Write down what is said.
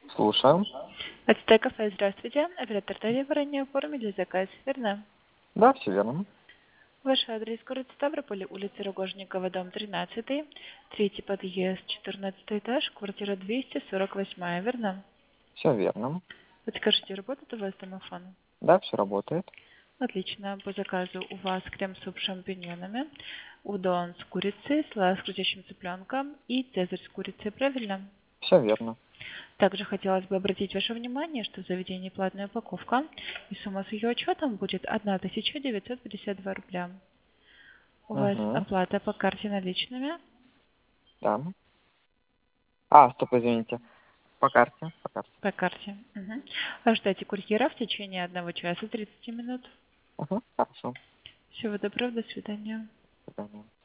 Слушаю. Ацтек кафе, здравствуйте. Оператор телефона оформили заказ, верно? Да, все верно. Ваш адрес город Ставрополь, улица Рогожникова, дом 13, третий подъезд, 14 этаж, квартира 248, верно? Все верно. Подскажите, работает у вас домофон? Да, все работает. Отлично. По заказу у вас крем-суп с шампиньонами, удон с курицей, салат с крутящим цыпленком и цезарь с курицей, правильно? Все верно. Также хотелось бы обратить ваше внимание, что в заведении платная упаковка, и сумма с ее учетом будет 1952 рубля. У вас Угу. оплата по карте наличными? Да. Стоп, извините. По карте. По карте. По карте. Угу. Ожидайте курьера в течение 1 часа 30 минут. Угу. Хорошо. Всего доброго, до свидания. До свидания.